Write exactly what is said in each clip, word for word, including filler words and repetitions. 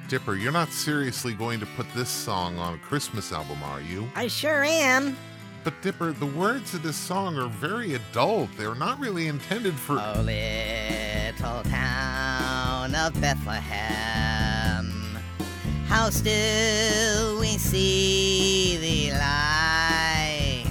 Dipper, you're not seriously going to put this song on a Christmas album, are you? I sure am. But Dipper, the words of this song are very adult. They're not really intended for... Oh, little town of Bethlehem, how still we see thee lie.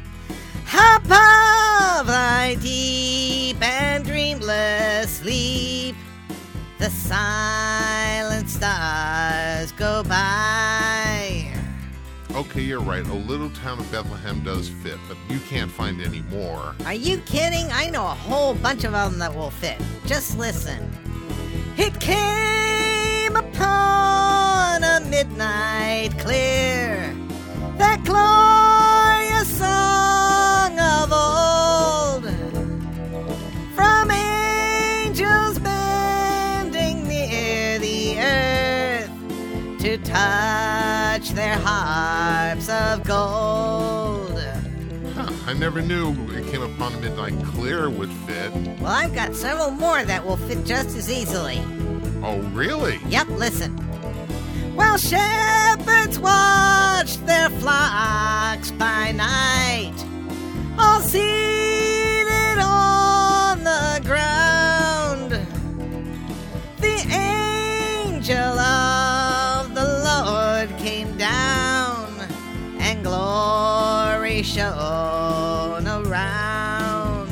Above thy deep and dreamless sleep, the silent stars go by. Okay, you're right. A little town of Bethlehem does fit, but you can't find any more. Are you kidding? I know a whole bunch of them that will fit. Just listen. It came upon a midnight clear, that glorious song of old, from angels bending near the earth to touch their harps of gold. Huh, I never knew It Came Upon a Midnight Clear would fit. Well, I've got several more that will fit just as easily. Oh, really? Yep, listen. While shepherds watched their flocks by night, all seated on the ground, the angel of the Lord came down, and glory shone around.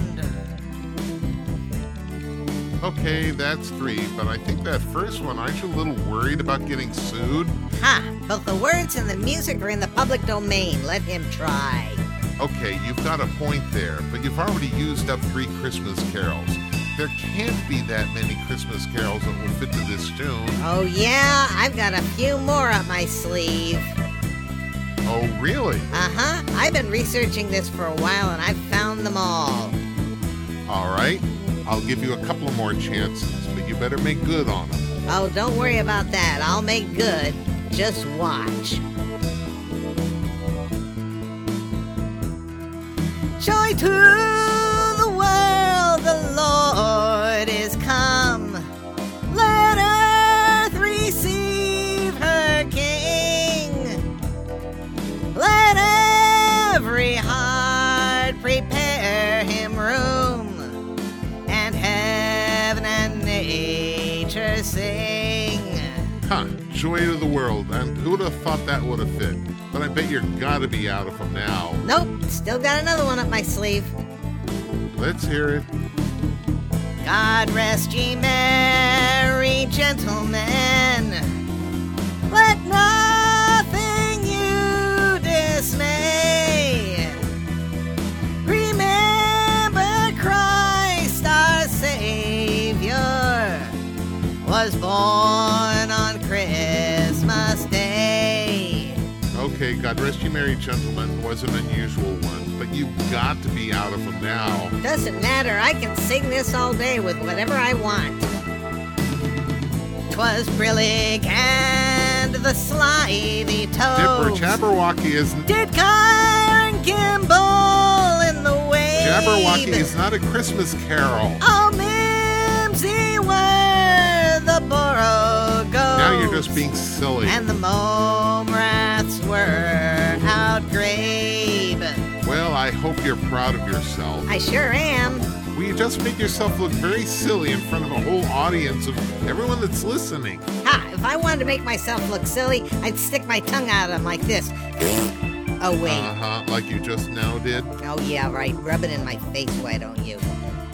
Okay, that's three, but I think that first one, aren't you a little worried about getting sued? Ha! Both the words and the music are in the public domain. Let him try. Okay, you've got a point there, but you've already used up three Christmas carols. There can't be that many Christmas carols that will fit to this tune. Oh, yeah? I've got a few more up my sleeve. Oh, really? Uh-huh. I've been researching this for a while, and I've found them all. All right. I'll give you a couple more chances, but you better make good on them. Oh, don't worry about that. I'll make good. Just watch. Joy to the world, the Lord is come. Let earth receive her King. Let every heart prepare him room, and heaven and nature sing. Huh, Joy to the World, and who would have thought that would have fit? But I bet you're gotta be out of them now. Nope, still got another one up my sleeve. Let's hear it. God rest ye merry gentlemen, let nothing you dismay. Remember Christ our Savior was born on Christmas Day. Okay, God rest you merry gentlemen was an unusual one, but you've got to be out of them now. Doesn't matter, I can sing this all day with whatever I want. 'Twas Brillig and the slithy toves, Dipper, Jabberwocky isn't... did gyre and gimble in the wave. Jabberwocky is not a Christmas carol. Oh, mimsy were the borogoves, Now you're just being silly. and the mome rats were outgrabe. Well, I hope you're proud of yourself. I sure am. Well, you just make yourself look very silly in front of a whole audience of everyone that's listening. Ha! If I wanted to make myself look silly, I'd stick my tongue out of them like this. Oh, wait. Uh-huh, like you just now did. Oh, yeah, right. Rub it in my face, why don't you?